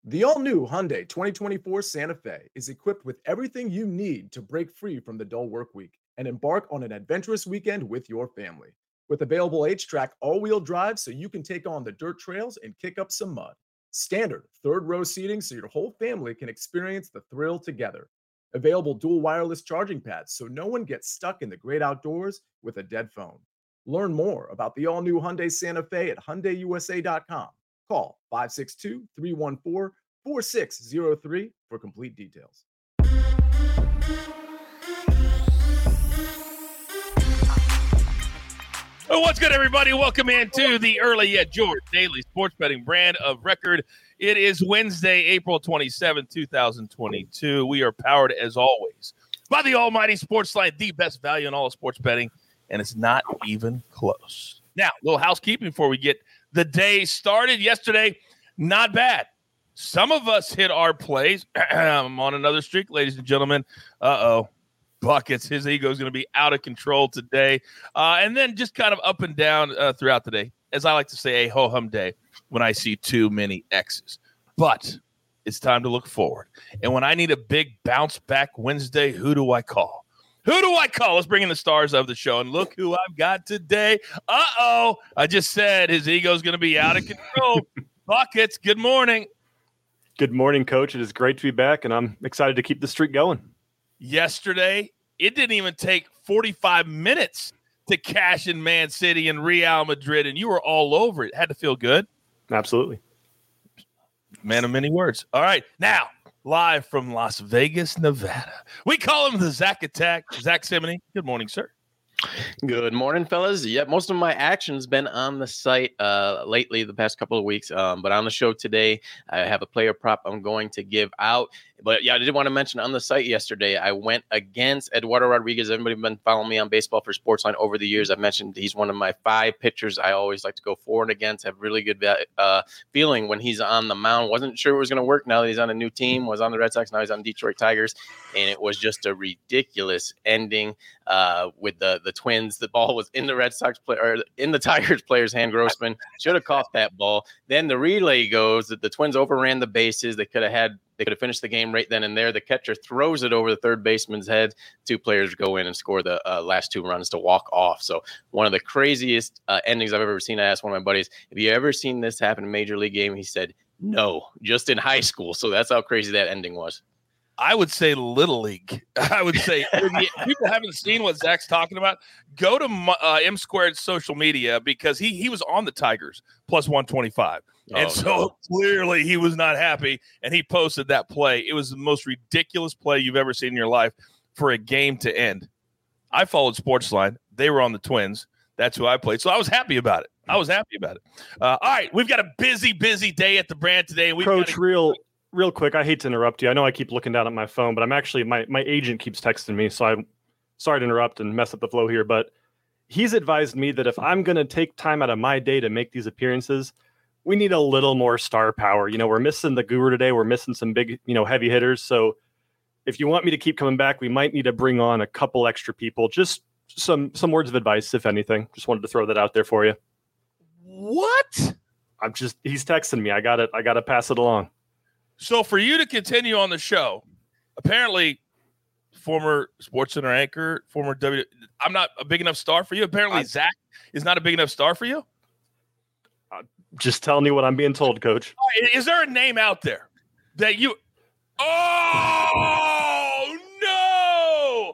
The all-new Hyundai 2024 Santa Fe is equipped with everything you need to break free from the dull work week and embark on an adventurous weekend with your family. With available H-Track all-wheel drive so you can take on the dirt trails and kick up some mud. Standard third-row seating so your whole family can experience the thrill together. Available dual wireless charging pads so no one gets stuck in the great outdoors with a dead phone. Learn more about the all-new Hyundai Santa Fe at HyundaiUSA.com. Call 562-314-4603 for complete details. Oh, what's good, everybody? Welcome into the Early Yet George Daily Sports Betting brand of record. It is Wednesday, April 27, 2022. We are powered, as always, by the almighty Sportsline, the best value in all of sports betting, and it's not even close. Now, a little housekeeping before we get the day started. Yesterday, not bad. Some of us hit our plays. I'm on another streak, ladies and gentlemen. Buckets. His ego is going to be out of control today. And then just kind of up and down throughout the day. As I like to say, a ho-hum day when I see too many X's. But it's time to look forward. And when I need a big bounce back Wednesday, who do I call? Who do I call? Let's bring in the stars of the show. And look who I've got today. I just said his ego is going to be out of control. Buckets, good morning. Good morning, Coach. It is great to be back, and I'm excited to keep the streak going. Yesterday, it didn't even take 45 minutes to cash in Man City and Real Madrid, and you were all over it. Had to feel good. Absolutely. Man of many words. All right, now, live from Las Vegas, Nevada. We call him the Zach Attack. Zach Simony. Good morning, sir. Good morning, fellas. Yeah, most of my action's been on the site lately, the past couple of weeks. But on the show today, I have a player prop I'm going to give out. But yeah, I did want to mention on the site yesterday, I went against Eduardo Rodriguez. Everybody been following me on Baseball for Sportsline over the years. I've mentioned he's one of my 5 pitchers I always like to go for and against. Have really good feeling when he's on the mound. Wasn't sure it was going to work now that he's on a new team. Was on the Red Sox. Now he's on Detroit Tigers. And it was just a ridiculous ending with the Twins. The ball was in the Red Sox player, or in the Tigers player's hand. Grossman should have caught that ball. Then the relay goes that the Twins overran the bases. They could have finished the game right then and there. The catcher throws it over the third baseman's head. 2 players go in and score the last 2 runs to walk off. So one of the craziest endings I've ever seen. I asked one of my buddies, have you ever seen this happen in a major league game? He said, no, just in high school. So that's how crazy that ending was. I would say Little League. I would say if people haven't seen what Zach's talking about, go to M Squared's social media because he was on the Tigers plus 125. And so clearly he was not happy, and he posted that play. It was the most ridiculous play you've ever seen in your life for a game to end. I followed Sportsline. They were on the Twins. That's who I played. So I was happy about it. All right, we've got a busy day at the brand today. And Coach, real quick, I hate to interrupt you. I know I keep looking down at my phone, but I'm actually my agent keeps texting me, so I'm sorry to interrupt and mess up the flow here. But he's advised me that if I'm going to take time out of my day to make these appearances, we need a little more star power. You know, we're missing the guru today. We're missing some big, heavy hitters. So if you want me to keep coming back, we might need to bring on a couple extra people. Just some words of advice, if anything. Just wanted to throw that out there for you. What? He's texting me. I got to pass it along. So for you to continue on the show, apparently former SportsCenter anchor, I'm not a big enough star for you. Apparently Zach is not a big enough star for you. Just telling you what I'm being told, Coach. Is there a name out there that you? Oh no!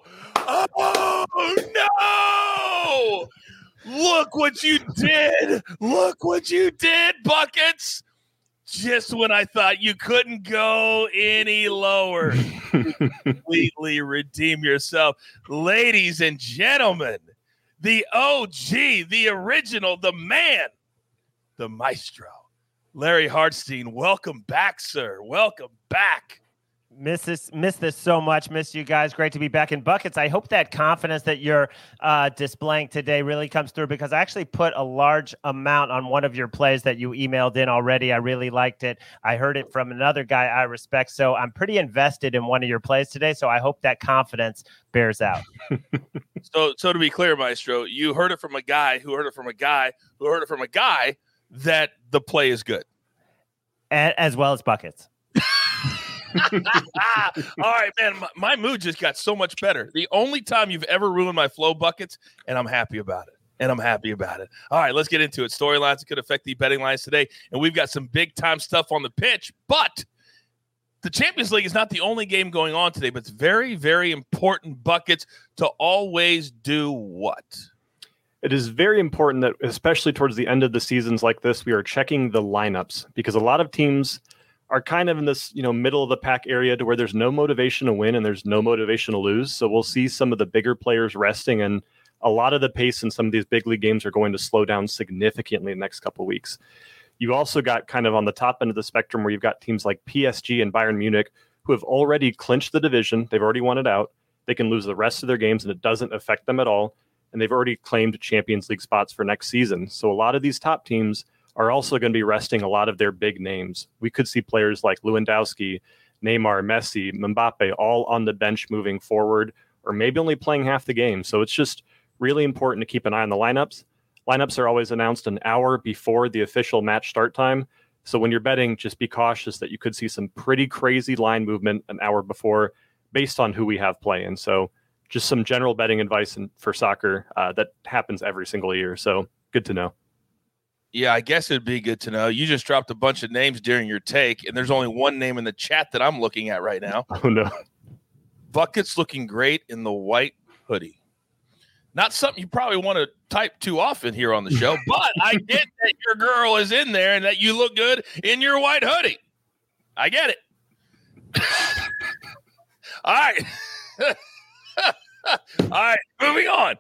Oh no! Look what you did! Buckets! Just when I thought you couldn't go any lower, completely redeem yourself, ladies and gentlemen. The OG, the original, the man. The maestro, Larry Hartstein. Welcome back, sir. Welcome back. Miss this so much. Miss you guys. Great to be back in Buckets. I hope that confidence that you're displaying today really comes through because I actually put a large amount on one of your plays that you emailed in already. I really liked it. I heard it from another guy I respect. So I'm pretty invested in one of your plays today. So I hope that confidence bears out. So to be clear, Maestro, you heard it from a guy who heard it from a guy who heard it from a guy that the play is good. As well as Buckets. All right, man. My mood just got so much better. The only time you've ever ruined my flow buckets, and I'm happy about it. All right, let's get into it. Storylines that could affect the betting lines today, and we've got some big-time stuff on the pitch, but the Champions League is not the only game going on today, but it's very, very important buckets to always do what? It is very important that, especially towards the end of the seasons like this, we are checking the lineups, because a lot of teams are kind of in this, middle of the pack area to where there's no motivation to win and there's no motivation to lose. So we'll see some of the bigger players resting, and a lot of the pace in some of these big league games are going to slow down significantly in the next couple of weeks. You also got kind of on the top end of the spectrum where you've got teams like PSG and Bayern Munich who have already clinched the division. They've already won it out. They can lose the rest of their games and it doesn't affect them at all. And they've already claimed Champions League spots for next season. So a lot of these top teams are also going to be resting a lot of their big names. We could see players like Lewandowski, Neymar, Messi, Mbappe all on the bench moving forward, or maybe only playing half the game. So it's just really important to keep an eye on the lineups. Lineups are always announced an hour before the official match start time. So when you're betting, just be cautious that you could see some pretty crazy line movement an hour before based on who we have playing. So just some general betting advice for soccer that happens every single year. So good to know. Yeah, I guess it'd be good to know. You just dropped a bunch of names during your take, and there's only one name in the chat that I'm looking at right now. Oh, no. Bucket's looking great in the white hoodie. Not something you probably want to type too often here on the show, but I get that your girl is in there and that you look good in your white hoodie. I get it. All right. All right, moving on.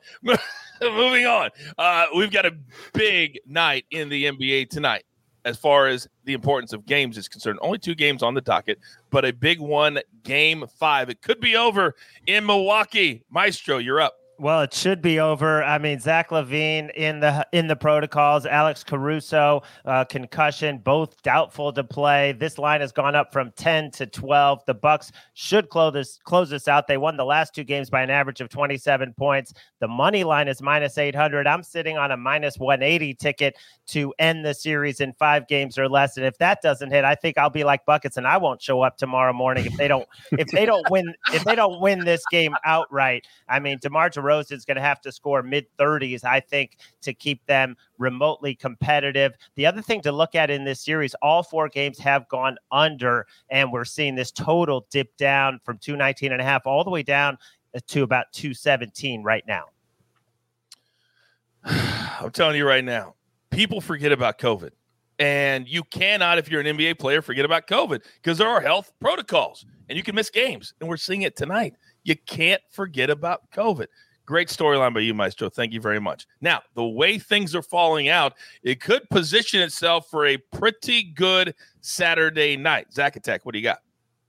We've got a big night in the NBA tonight as far as the importance of games is concerned. Only 2 games on the docket, but a big one, Game 5. It could be over in Milwaukee. Maestro, you're up. Well, it should be over. I mean, Zach LaVine in the protocols, Alex Caruso, concussion, both doubtful to play. This line has gone up from 10 to 12. The Bucks should close this out. They won the last 2 games by an average of 27 points. The money line is minus 800. I'm sitting on a minus 180 ticket to end the series in 5 games or less. And if that doesn't hit, I think I'll be like Buckets and I won't show up tomorrow morning if they don't win this game outright. I mean, DeMar DeRozan's going to have to score mid-30s, I think, to keep them remotely competitive. The other thing to look at in this series, all 4 games have gone under, and we're seeing this total dip down from 219.5 all the way down to about 217 right now. I'm telling you right now, people forget about COVID. And you cannot, if you're an NBA player, forget about COVID because there are health protocols and you can miss games. And we're seeing it tonight. You can't forget about COVID. Great storyline by you, Maestro. Thank you very much. Now, the way things are falling out, it could position itself for a pretty good Saturday night. Zach Attack, what do you got?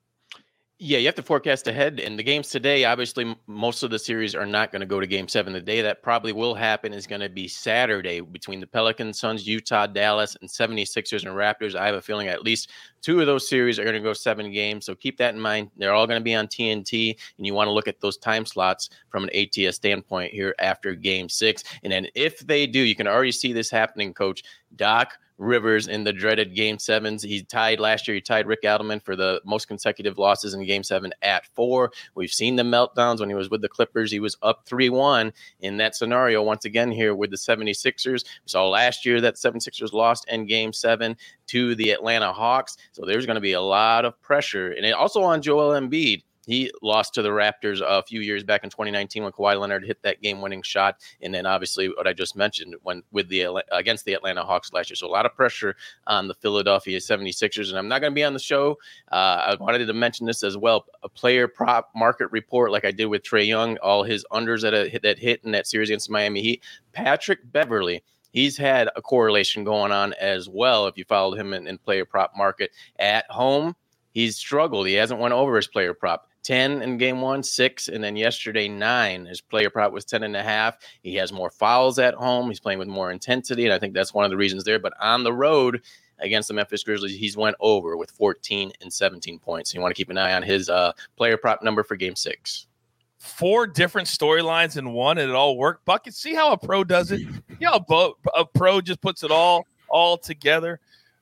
Yeah, you have to forecast ahead. And the games today, obviously, most of the series are not going to go to Game 7. The day that probably will happen is going to be Saturday between the Pelicans, Suns, Utah, Dallas, and 76ers and Raptors. I have a feeling at least 2 of those series are going to go 7 games. So keep that in mind. They're all going to be on TNT, and you want to look at those time slots from an ATS standpoint here after Game 6. And then if they do, you can already see this happening, Coach. Doc Rivers in the dreaded Game 7s. He tied Rick Adelman for the most consecutive losses in Game 7 at 4. We've seen the meltdowns when he was with the Clippers. He was up 3-1 in that scenario once again here with the 76ers. We saw last year that 76ers lost in Game 7 to the Atlanta Hawks. So there's going to be a lot of pressure. And also on Joel Embiid. He lost to the Raptors a few years back in 2019 when Kawhi Leonard hit that game-winning shot, and then obviously what I just mentioned against the Atlanta Hawks last year. So a lot of pressure on the Philadelphia 76ers, and I'm not going to be on the show. I wanted to mention this as well. A player prop market report like I did with Trae Young, all his unders that hit in that series against Miami Heat. Patrick Beverley, he's had a correlation going on as well. If you followed him in player prop market at home, he's struggled. He hasn't went over his player prop. 10 in Game 1, 6, and then yesterday 9. His player prop was 10.5. He has more fouls at home. He's playing with more intensity, and I think that's one of the reasons there. But on the road against the Memphis Grizzlies, he's went over with 14 and 17 points. So you want to keep an eye on his player prop number for Game 6. 4 different storylines in one, and it all worked. Bucket, see how a pro does it? You know, a pro just puts it all together.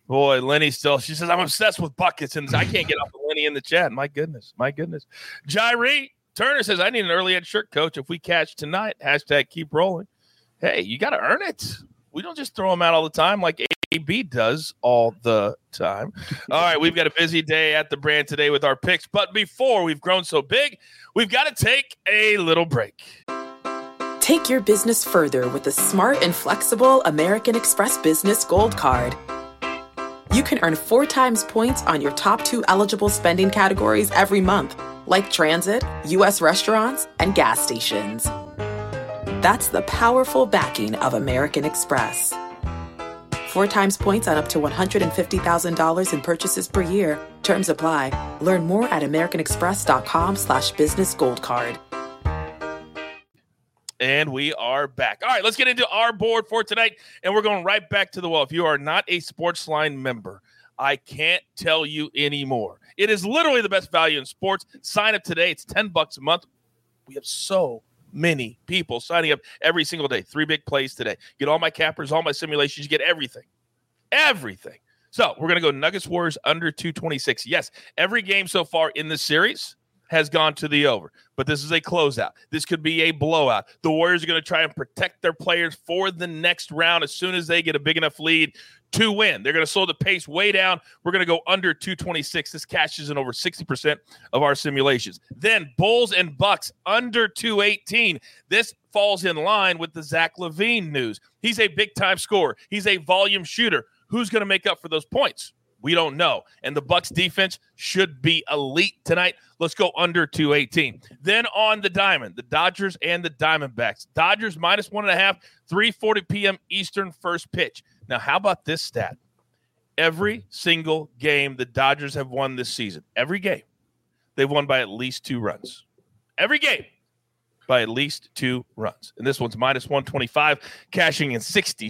Boy, Lenny she says, I'm obsessed with buckets, and I can't get off of Lenny in the chat. My goodness. Jairi Turner says, I need an early ed shirt, coach. If we catch tonight, # keep rolling. Hey, you got to earn it. We don't just throw them out all the time like AB does all the time. All right, we've got a busy day at the brand today with our picks. But before we've grown so big, we've got to take a little break. Take your business further with the smart and flexible American Express Business Gold Card. You can earn 4 times points on your top 2 eligible spending categories every month, like transit, U.S. restaurants, and gas stations. That's the powerful backing of American Express. 4 times points on up to $150,000 in purchases per year. Terms apply. Learn more at americanexpress.com/business gold card. And we are back. All right, let's get into our board for tonight. And we're going right back to the well. If you are not a Sportsline member, I can't tell you anymore. It is literally the best value in sports. Sign up today. It's $10 a month. We have so many people signing up every single day. 3 big plays today. Get all my cappers, all my simulations. You get everything. Everything. So we're going to go Nuggets Warriors under 226. Yes, every game so far in this series has gone to the over, but this is a closeout. This could be a blowout. The Warriors are going to try and protect their players for the next round as soon as they get a big enough lead to win. They're going to slow the pace way down. We're going to go under 226. This cashes in over 60% of our simulations. Then Bulls and Bucks under 218. This falls in line with the Zach LaVine news. He's a big-time scorer. He's a volume shooter. Who's going to make up for those points? We don't know. And the Bucks defense should be elite tonight. Let's go under 218. Then on the diamond, the Dodgers and the Diamondbacks. Dodgers -1.5, 3:40 p.m. Eastern first pitch. Now, how about this stat? Every single game the Dodgers have won this season, every game, they've won by at least 2 runs. Every game by at least 2 runs. And this one's -125, cashing in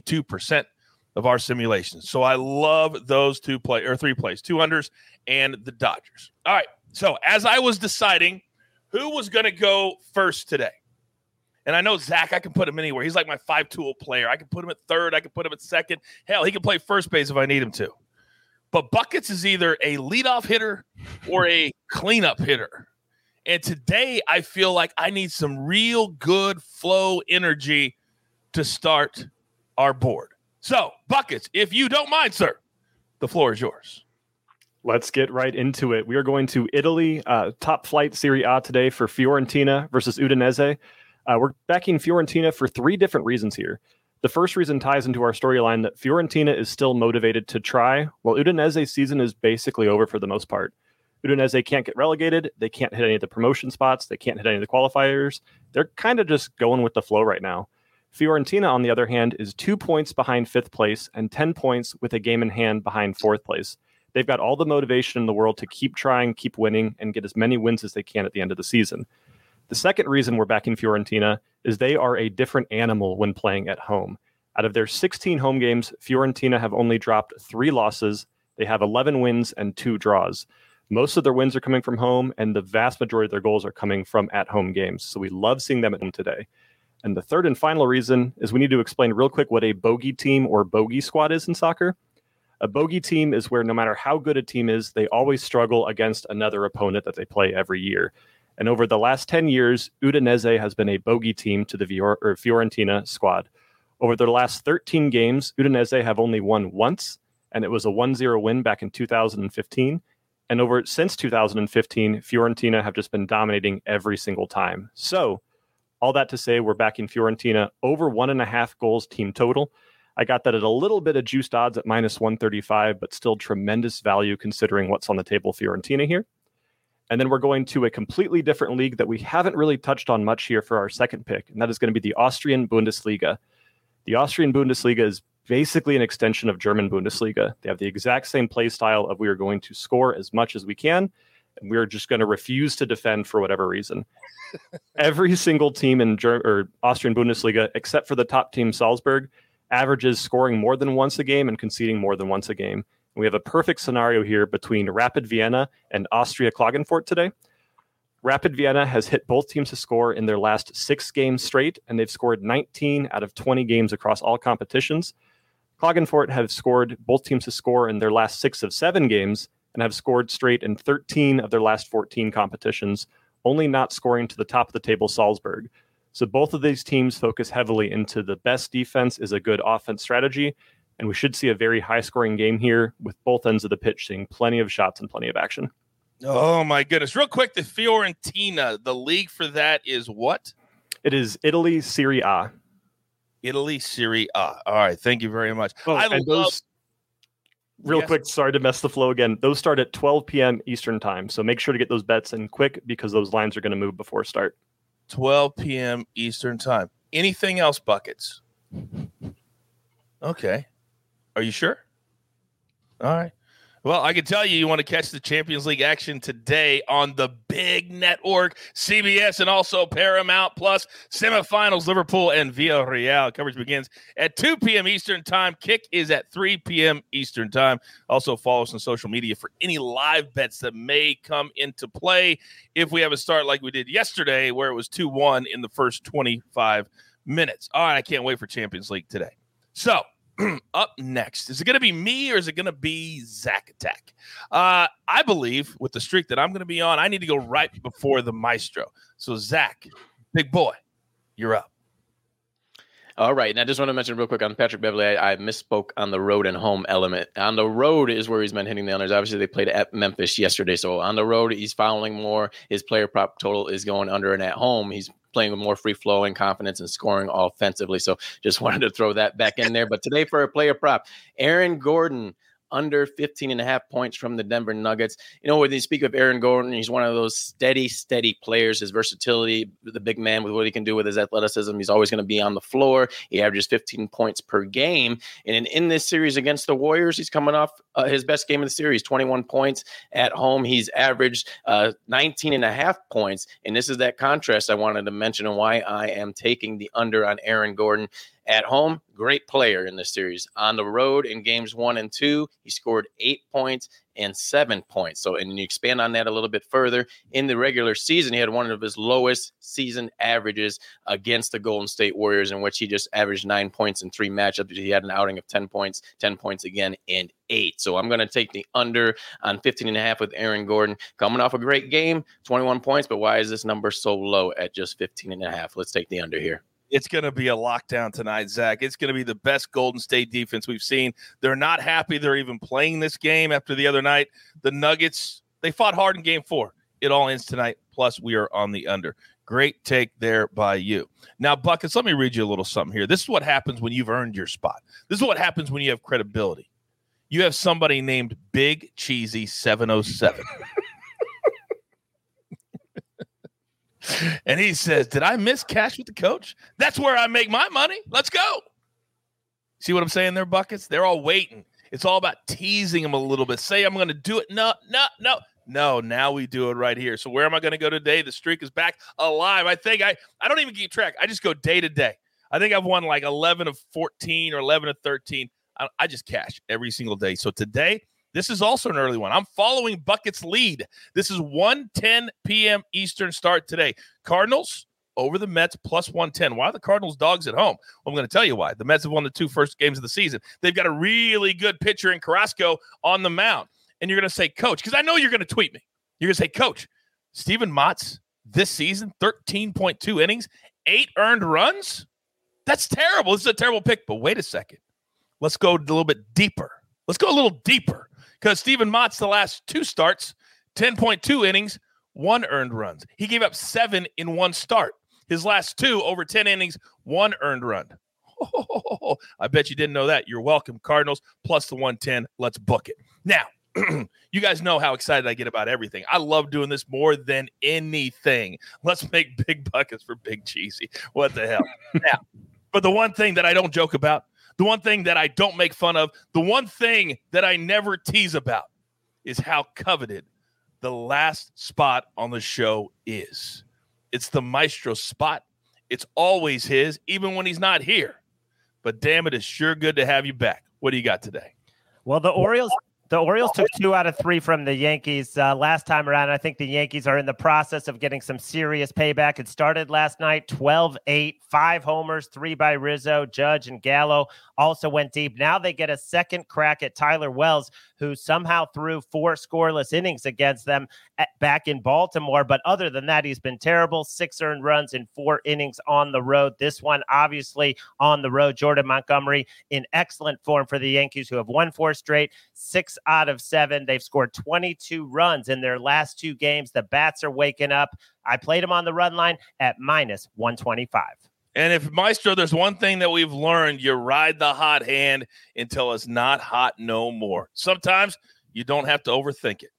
62% of our simulations. So I love those 3 plays, 2 unders and the Dodgers. All right. So as I was deciding who was going to go first today, and I know Zach, I can put him anywhere. He's like my 5-tool player. I can put him at third. I can put him at second. Hell, he can play first base if I need him to. But Buckets is either a leadoff hitter or a cleanup hitter. And today I feel like I need some real good flow energy to start our board. So, Buckets, if you don't mind, sir, the floor is yours. Let's get right into it. We are going to Italy, top flight Serie A today for Fiorentina versus Udinese. We're backing Fiorentina for 3 different reasons here. The first reason ties into our storyline that Fiorentina is still motivated to try, while Udinese's season is basically over for the most part. Udinese can't get relegated. They can't hit any of the promotion spots. They can't hit any of the qualifiers. They're kind of just going with the flow right now. Fiorentina, on the other hand, is 2 points behind 5th place and 10 points with a game in hand behind 4th place. They've got all the motivation in the world to keep trying, keep winning, and get as many wins as they can at the end of the season. The second reason we're backing Fiorentina is they are a different animal when playing at home. Out of their 16 home games, Fiorentina have only dropped 3 losses. They have 11 wins and 2 draws. Most of their wins are coming from home, and the vast majority of their goals are coming from at-home games. So we love seeing them at home today. And the third and final reason is we need to explain real quick what a bogey team or bogey squad is in soccer. A bogey team is where no matter how good a team is, they always struggle against another opponent that they play every year. And over the last 10 years, Udinese has been a bogey team to the Fiorentina squad. Over their last 13 games, Udinese have only won once, and it was a 1-0 win back in 2015. And since 2015, Fiorentina have just been dominating every single time. So, all that to say, we're backing Fiorentina over 1.5 goals team total. I got that at a little bit of juiced odds at -135, but still tremendous value considering what's on the table Fiorentina here. And then we're going to a completely different league that we haven't really touched on much here for our second pick, and that is going to be the Austrian Bundesliga. The Austrian Bundesliga is basically an extension of German Bundesliga. They have the exact same play style of we are going to score as much as we can, and we're just going to refuse to defend for whatever reason. Every single team in Austrian Bundesliga, except for the top team Salzburg, averages scoring more than once a game and conceding more than once a game. And we have a perfect scenario here between Rapid Vienna and Austria Klagenfurt today. Rapid Vienna has hit both teams to score in their last 6 games straight, and they've scored 19 out of 20 games across all competitions. Klagenfurt have scored, both teams have scored in their last 6 of 7 games and have scored straight in 13 of their last 14 competitions, only not scoring to the top of the table Salzburg. So both of these teams focus heavily into the best defense is a good offense strategy, and we should see a very high-scoring game here with both ends of the pitch seeing plenty of shots and plenty of action. Oh, my goodness. Real quick, the Fiorentina, the league for that is what? It is Italy Serie A. Italy Serie A. All right. Thank you very much. Real quick, sorry to mess the flow again. Those start at 12 p.m. Eastern time. So make sure to get those bets in quick because those lines are going to move before start. 12 p.m. Eastern time. Anything else, Buckets? Okay. Are you sure? All right. Well, I can tell you want to catch the Champions League action today on the big network, CBS, and also Paramount Plus. Semifinals, Liverpool and Villarreal. Coverage begins at 2 p.m. Eastern time. Kick is at 3 p.m. Eastern time. Also follow us on social media for any live bets that may come into play if we have a start like we did yesterday where it was 2-1 in the first 25 minutes. All right, I can't wait for Champions League today. So, up next, is it going to be me or is it going to be Zach Attack? I believe with the streak that I'm going to be on, I need to go right before the Maestro. So, Zach, big boy, you're up. All right. And I just want to mention real quick on Patrick Beverley, I misspoke on the road and home element. On the road is where he's been hitting the unders. Obviously, they played at Memphis yesterday. So on the road, he's fouling more. His player prop total is going under. And at home, he's playing with more free-flowing confidence and scoring offensively. So just wanted to throw that back in there. But today for a player prop, Aaron Gordon, under 15.5 points from the Denver Nuggets. You know, when you speak of Aaron Gordon, he's one of those steady players. His versatility, the big man with what he can do with his athleticism, he's always going to be on the floor. He averages 15 points per game. And in this series against the Warriors, he's coming off his best game of the series, 21 points at home. He's averaged 19.5 points. And this is that contrast I wanted to mention and why I am taking the under on Aaron Gordon. At home, great player in this series. On the road in games 1 and 2, he scored 8 points and 7 points. So, and you expand on that a little bit further. In the regular season, he had one of his lowest season averages against the Golden State Warriors, in which he just averaged 9 points in 3 matchups. He had an outing of 10 points again, and 8. So I'm going to take the under on 15.5 with Aaron Gordon. Coming off a great game, 21 points, but why is this number so low at just 15.5? Let's take the under here. It's going to be a lockdown tonight, Zach. It's going to be the best Golden State defense we've seen. They're not happy they're even playing this game after the other night. The Nuggets, they fought hard in game 4. It all ends tonight, plus we are on the under. Great take there by you. Now, Buckets, let me read you a little something here. This is what happens when you've earned your spot. This is what happens when you have credibility. You have somebody named Big Cheesy 707. And he says, did I miss cash with the coach? That's where I make my money. Let's go. See what I'm saying there, Buckets? They're all waiting. It's all about teasing them a little bit. Say I'm going to do it. No. Now we do it right here. So where am I going to go today? The streak is back alive. I think I don't even keep track. I just go day to day. I think I've won like 11 of 14 or 11 of 13. I just cash every single day. So today, this is also an early one. I'm following Bucket's lead. This is 1:10 p.m. Eastern start today. Cardinals over the Mets plus 110. Why are the Cardinals dogs at home? Well, I'm going to tell you why. The Mets have won the 2 first games of the season. They've got a really good pitcher in Carrasco on the mound. And you're going to say, Coach, because I know you're going to tweet me. You're going to say, Coach, Steven Matz this season, 13.2 innings, 8 earned runs? That's terrible. This is a terrible pick. But wait a second. Let's go a little bit deeper. Because Steven Matz, the last 2 starts, 10.2 innings, 1 earned runs. He gave up 7 in 1 start. His last 2 over 10 innings, 1 earned run. Oh, I bet you didn't know that. You're welcome, Cardinals, plus the 110. Let's book it. Now, you guys know how excited I get about everything. I love doing this more than anything. Let's make big buckets for Big Cheesy. What the hell? Now, but the one thing that I don't joke about, the one thing that I don't make fun of, the one thing that I never tease about is how coveted the last spot on the show is. It's the Maestro spot. It's always his, even when he's not here. But damn it, it's sure good to have you back. What do you got today? Well, the Orioles The Orioles took 2 out of 3 from the Yankees last time around. I think the Yankees are in the process of getting some serious payback. It started last night, 12-8, 5 homers, 3 by Rizzo, Judge, and Gallo also went deep. Now they get a second crack at Tyler Wells, who somehow threw 4 scoreless innings against them back in Baltimore. But other than that, he's been terrible. 6 earned runs in 4 innings on the road. This one, obviously, on the road. Jordan Montgomery in excellent form for the Yankees, who have won 4 straight, 6 out of 7. They've scored 22 runs in their last 2 games. The bats are waking up. I played him on the run line at -125. And if Maestro, there's one thing that we've learned, you ride the hot hand until it's not hot no more. Sometimes you don't have to overthink it.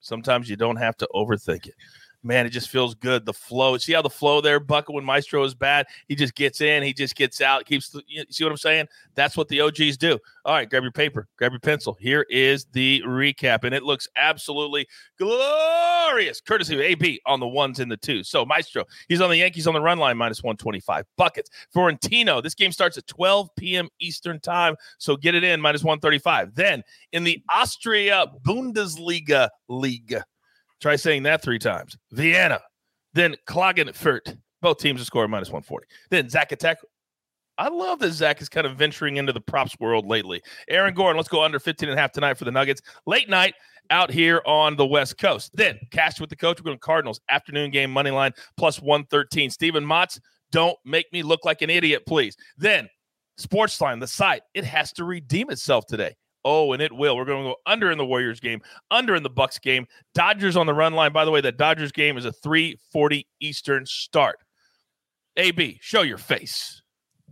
Man, it just feels good. The flow. See how the flow there, Bucket, when Maestro is bad, he just gets in, he just gets out, you see what I'm saying? That's what the OGs do. All right, grab your paper, grab your pencil. Here is the recap, and it looks absolutely glorious, courtesy of AB on the 1s and the 2s. So Maestro, he's on the Yankees on the run line, -125. Buckets. Florentino, this game starts at 12 p.m. Eastern time, so get it in, -135. Then in the Austria Bundesliga League, try saying that 3 times. Vienna, then Klagenfurt. Both teams are scoring -140. Then Zacatec. I love that Zach is kind of venturing into the props world lately. Aaron Gordon, let's go under 15.5 tonight for the Nuggets. Late night out here on the West Coast. Then Cash with the Coach. We're going to Cardinals. Afternoon game, money line, +113. Steven Motz, don't make me look like an idiot, please. Then Sportsline, the site. It has to redeem itself today. Oh, and it will. We're going to go under in the Warriors game, under in the Bucks game. Dodgers on the run line. By the way, that Dodgers game is a 3:40 Eastern start. AB, show your face.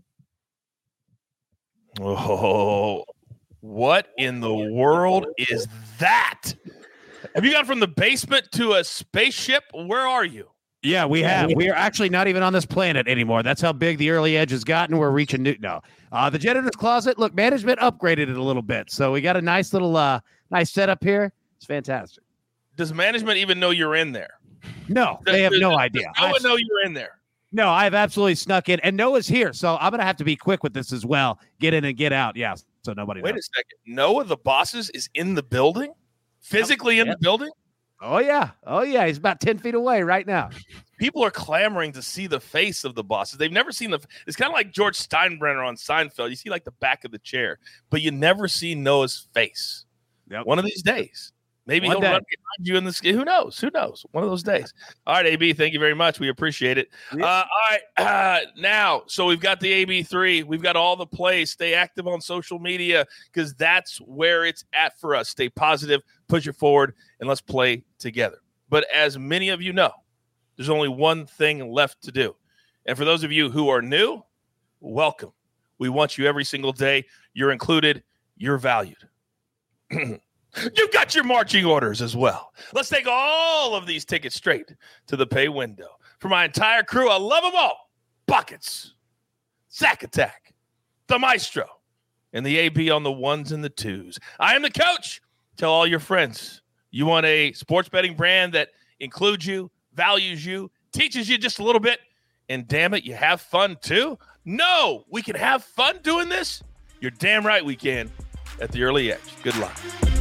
Oh, what in the world is that? Have you gone from the basement to a spaceship? Where are you? Yeah, we have. We are actually not even on this planet anymore. That's how big the early edge has gotten. We're reaching new. No, the janitor's closet. Look, management upgraded it a little bit, so we got a nice little nice setup here. It's fantastic. Does management even know you're in there? No, they have no idea. No one know you're in there. No, I've absolutely snuck in, and Noah's here, so I'm gonna have to be quick with this as well. Get in and get out. Yeah, so nobody. Wait knows. a second. Noah, the bosses, is in the building, physically in the building. Oh yeah. He's about 10 feet away right now. People are clamoring to see the face of the bosses. They've never seen it's kind of like George Steinbrenner on Seinfeld. You see like the back of the chair, but you never see Noah's face. Yep. One of these days. Maybe he'll run behind you in the skin. Who knows? One of those days. All right, AB, thank you very much. We appreciate it. Yeah. All right, now, so we've got the AB3. We've got all the plays. Stay active on social media because that's where it's at for us. Stay positive, push it forward, and let's play together. But as many of you know, there's only one thing left to do. And for those of you who are new, welcome. We want you every single day. You're included. You're valued. You've got your marching orders as well. Let's take all of these tickets straight to the pay window. For my entire crew, I love them all. Buckets, Zacatec, the Maestro, and the AB on the 1s and the 2s. I am the coach. Tell all your friends. You want a sports betting brand that includes you, values you, teaches you just a little bit, and damn it, you have fun too? No, we can have fun doing this? You're damn right we can at the Early Edge. Good luck.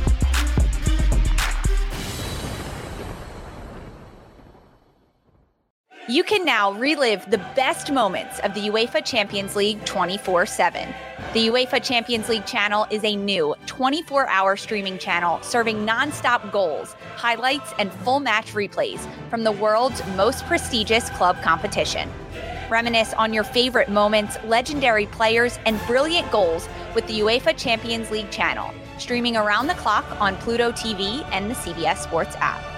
You can now relive the best moments of the UEFA Champions League 24/7. The UEFA Champions League channel is a new 24-hour streaming channel serving nonstop goals, highlights, and full match replays from the world's most prestigious club competition. Reminisce on your favorite moments, legendary players, and brilliant goals with the UEFA Champions League channel, streaming around the clock on Pluto TV and the CBS Sports app.